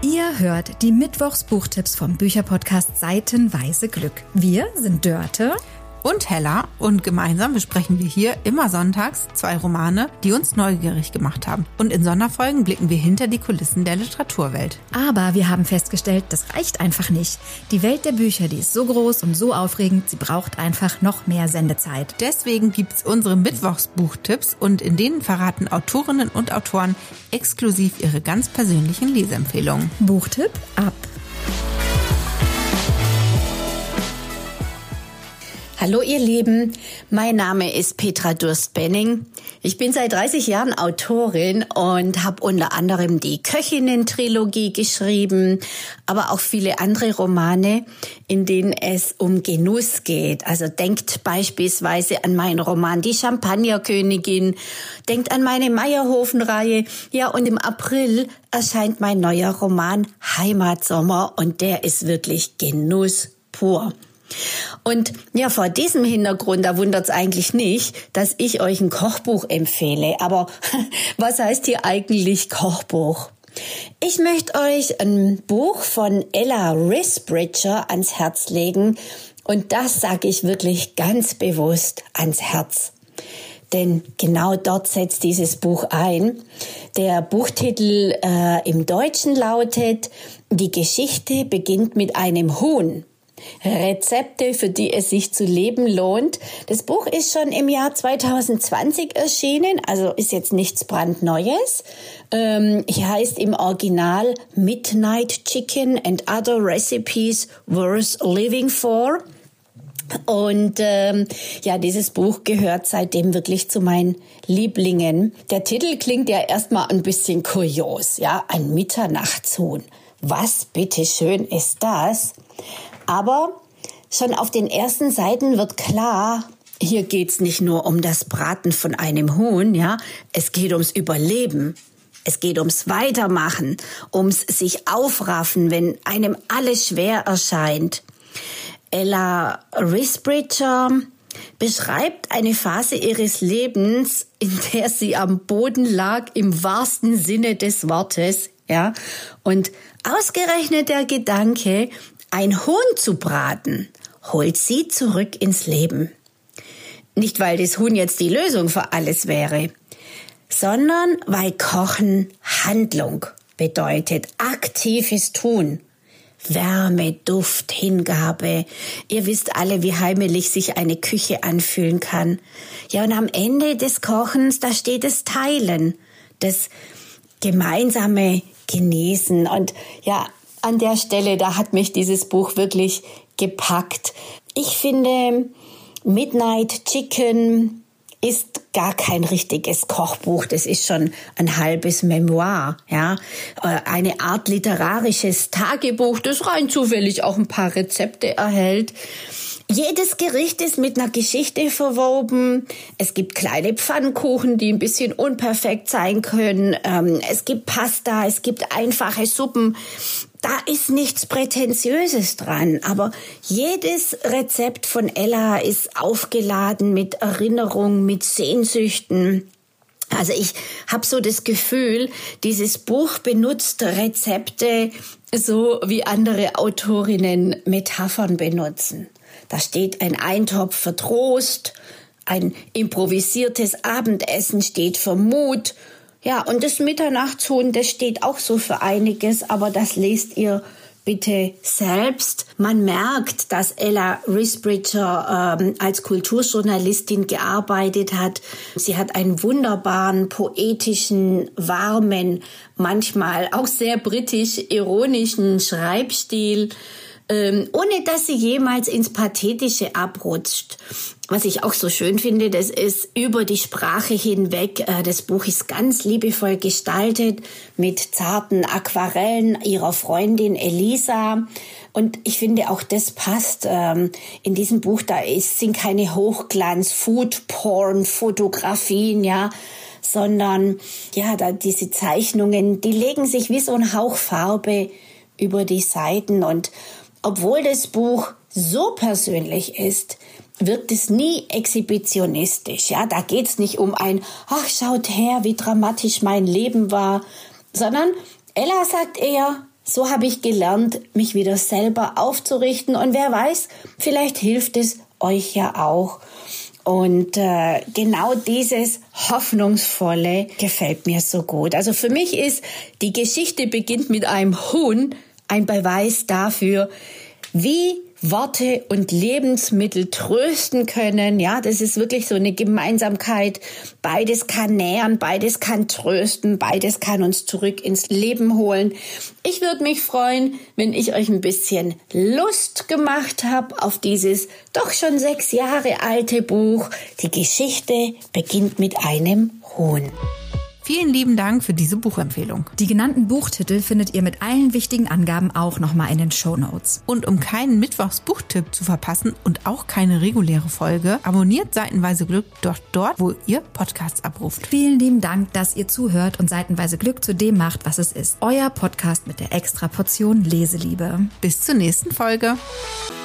Ihr hört die Mittwochs-Buchtipps vom Bücherpodcast Seitenweise Glück. Wir sind Dörte und Hella und gemeinsam besprechen wir hier immer sonntags 2 Romane, die uns neugierig gemacht haben. Und in Sonderfolgen blicken wir hinter die Kulissen der Literaturwelt. Aber wir haben festgestellt, das reicht einfach nicht. Die Welt der Bücher, die ist so groß und so aufregend, sie braucht einfach noch mehr Sendezeit. Deswegen gibt's unsere Mittwochs-Buchtipps und in denen verraten Autorinnen und Autoren exklusiv ihre ganz persönlichen Leseempfehlungen. Buchtipp ab! Hallo ihr Lieben, mein Name ist Petra Durst-Benning. Ich bin seit 30 Jahren Autorin und habe unter anderem die Köchinnen-Trilogie geschrieben, aber auch viele andere Romane, in denen es um Genuss geht. Also denkt beispielsweise an meinen Roman Die Champagnerkönigin, denkt an meine Meyerhofen-Reihe. Ja, und im April erscheint mein neuer Roman Heimatsommer und der ist wirklich Genuss pur. Und ja, vor diesem Hintergrund, da wundert's eigentlich nicht, dass ich euch ein Kochbuch empfehle. Aber was heißt hier eigentlich Kochbuch? Ich möchte euch ein Buch von Ella Risbridger ans Herz legen. Und das sage ich wirklich ganz bewusst ans Herz. Denn genau dort setzt dieses Buch ein. Der Buchtitel im Deutschen lautet: Die Geschichte beginnt mit einem Huhn. Rezepte, für die es sich zu leben lohnt. Das Buch ist schon im Jahr 2020 erschienen, also ist jetzt nichts brandneues. Hier heißt im Original Midnight Chicken and Other Recipes Worth Living For. Und ja, dieses Buch gehört seitdem wirklich zu meinen Lieblingen. Der Titel klingt ja erstmal ein bisschen kurios, ja, ein Mitternachtshuhn. Was bitteschön ist das? Aber schon auf den ersten Seiten wird klar, hier geht's nicht nur um das Braten von einem Huhn, ja, es geht ums Überleben. Es geht ums Weitermachen, ums sich aufraffen, wenn einem alles schwer erscheint. Ella Risbridger beschreibt eine Phase ihres Lebens, in der sie am Boden lag, im wahrsten Sinne des Wortes, ja, und ausgerechnet der Gedanke, ein Huhn zu braten, holt sie zurück ins Leben. Nicht, weil das Huhn jetzt die Lösung für alles wäre, sondern weil Kochen Handlung bedeutet, aktives Tun. Wärme, Duft, Hingabe. Ihr wisst alle, wie heimelig sich eine Küche anfühlen kann. Ja, und am Ende des Kochens, da steht das Teilen, das gemeinsame Genießen. Und ja, an der Stelle, da hat mich dieses Buch wirklich gepackt. Ich finde, Midnight Chicken ist gar kein richtiges Kochbuch. Das ist schon ein halbes Memoir, ja. Eine Art literarisches Tagebuch, das rein zufällig auch ein paar Rezepte erhält. Jedes Gericht ist mit einer Geschichte verwoben. Es gibt kleine Pfannkuchen, die ein bisschen unperfekt sein können. Es gibt Pasta, es gibt einfache Suppen. Da ist nichts Prätentiöses dran, aber jedes Rezept von Ella ist aufgeladen mit Erinnerungen, mit Sehnsüchten. Also ich habe so das Gefühl, dieses Buch benutzt Rezepte so wie andere Autorinnen Metaphern benutzen. Da steht ein Eintopf für Trost, ein improvisiertes Abendessen steht für Mut. Ja, und das Mitternachtshuhn, das steht auch so für einiges, aber das lest ihr bitte selbst. Man merkt, dass Ella Risbridger als Kulturjournalistin gearbeitet hat. Sie hat einen wunderbaren, poetischen, warmen, manchmal auch sehr britisch-ironischen Schreibstil, ohne dass sie jemals ins Pathetische abrutscht. Was ich auch so schön finde, das ist über die Sprache hinweg. Das Buch ist ganz liebevoll gestaltet mit zarten Aquarellen ihrer Freundin Elisa. Und ich finde auch, das passt. In diesem Buch, sind keine Hochglanz-Food-Porn-Fotografien, ja, sondern ja, diese Zeichnungen, die legen sich wie so ein Hauch Farbe über die Seiten. Und obwohl das Buch so persönlich ist, wirkt es nie exhibitionistisch. Ja, da geht's nicht um ach, schaut her, wie dramatisch mein Leben war, sondern Ella sagt eher, So habe ich gelernt, mich wieder selber aufzurichten. Und wer weiß, vielleicht hilft es euch ja auch. Und genau dieses Hoffnungsvolle gefällt mir so gut. Also für mich ist, die Geschichte beginnt mit einem Huhn, ein Beweis dafür, wie Worte und Lebensmittel trösten können. Ja, das ist wirklich so eine Gemeinsamkeit. Beides kann nähern, beides kann trösten, beides kann uns zurück ins Leben holen. Ich würde mich freuen, wenn ich euch ein bisschen Lust gemacht habe auf dieses doch schon 6 Jahre alte Buch. Die Geschichte beginnt mit einem Huhn. Vielen lieben Dank für diese Buchempfehlung. Die genannten Buchtitel findet ihr mit allen wichtigen Angaben auch nochmal in den Shownotes. Und um keinen Mittwochsbuchtipp zu verpassen und auch keine reguläre Folge, abonniert Seitenweise Glück dort, wo ihr Podcasts abruft. Vielen lieben Dank, dass ihr zuhört und Seitenweise Glück zu dem macht, was es ist. Euer Podcast mit der Extraportion Leseliebe. Bis zur nächsten Folge.